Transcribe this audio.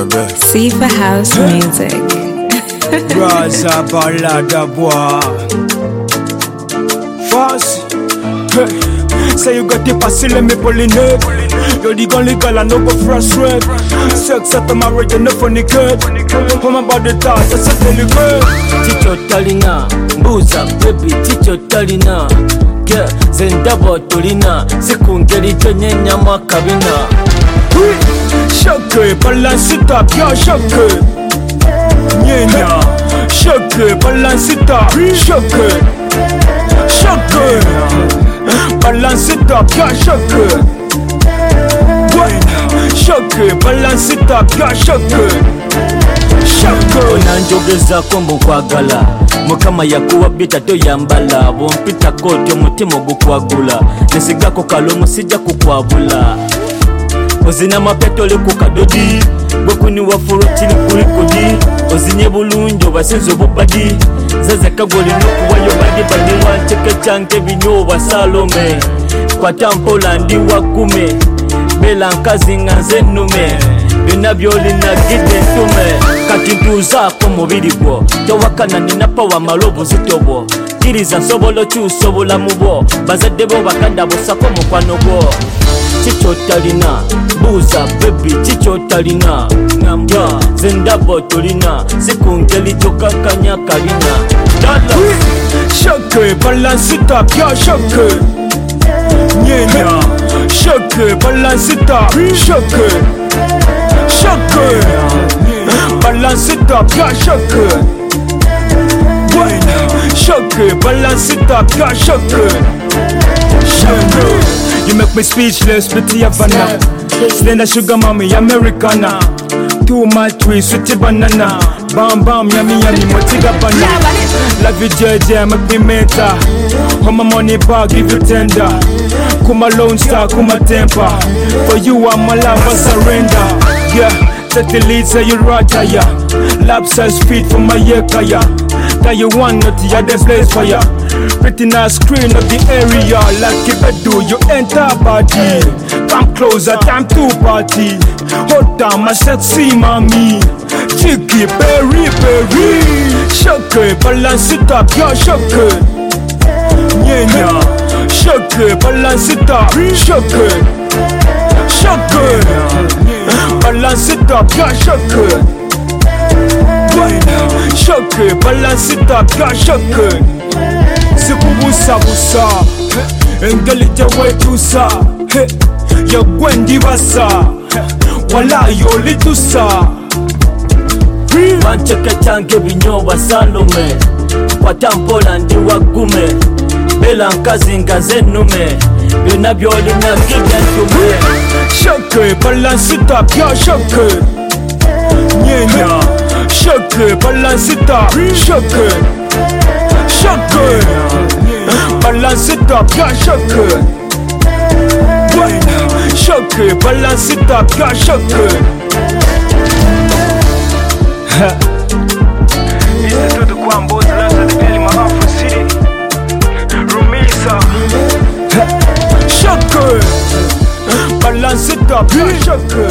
C for house music. Raza balada boy. Fast. Say you got the passy, let me pull in it. You're the only girl I know go frustrate. Sex at the marriage and no funny kid. Home about the thought, that's a delicate. Chicho talina, mbuza baby, chicho talina. Girl, zendabo tolina, sikungeri chenye nyama kabina. Shake, balance it up, yo, shake. Nyenya, shake, balance it up, shake. Shake, balance it up, yo, shake. Shake, balance it up, yo, shake. Shake. Onanjogeza kombo kwagala, mukama yakuwa bita toyambala. Bompita koti omutima ogukwagula, nesigako kalomo sijja kukwabula. Ozina mapeto le ku kadodi, gwekuni wafuro kiri kuri kodi. Ozinye bulungi obasinza obubadi, zeze kagoli nokuwayo badi wancheke chanke binyoba Salome. Kwata mpola ndi wakume, bela nkazi nga nze nnume. Byonna byolina gide ntume, kati ntuuzaako mubiri gwo. Tewakana nina pawa malobu zitobo, kiriza nsobola okyusa obulamu bwo. Bazadde bo bakadde abosako mukwano gwo. Chicho talina, buza baby, chicho talina. Ngambya, zendabo tolina, sikungeli chokakanya kalina. Dala Shake, balance it up, yo, shake. Nyenya, shake, balance it up, shake. Shake, balance it up, yo, shake. Shake, balance it up, yo, shake. Shake. You make me speechless, pretty Havana. Slender sugar mommy, Americana. Too much trees, sweetie banana. Bam bam, yummy yummy, motiga banana. Love you JJ, make me mentor. Hold my money back, give you tender. Kuma lone star, kuma temper. For you I'm my love, I surrender. Yeah, set the lead, say you right, yeah. Lap size feet for my yakaya. That you want, not the other place for ya. Pretty nice screen of the area. Like if I do, you enter body. Come closer, time to party. Hold down my sexy mommy. Chicky, berry, berry. Shake, balance it up, yo, shake. Nyenya, shake, balance it up, shake. Shake, balance it up, yo, shake. Shake, balance it up, yo, shake. Sikubusa busa, engeli jawe tusa. Ya gwendi basa, wala yoli tusa. wancheke chanke binyoba Salome. Kwata mpola ndi wakume, bela nkazi nga nze nnume. Byonna byolina gide ntume. Shake, balance it up, yo, shake. Nyenya, shake, balance it up, shake. Shake, balance it up, yo, shake. Shake, balance it up, yo, shake. Easy to the Kwambo, the last of the belly, my Afro City. Rumisa. Shake, balance it up, yo, shake.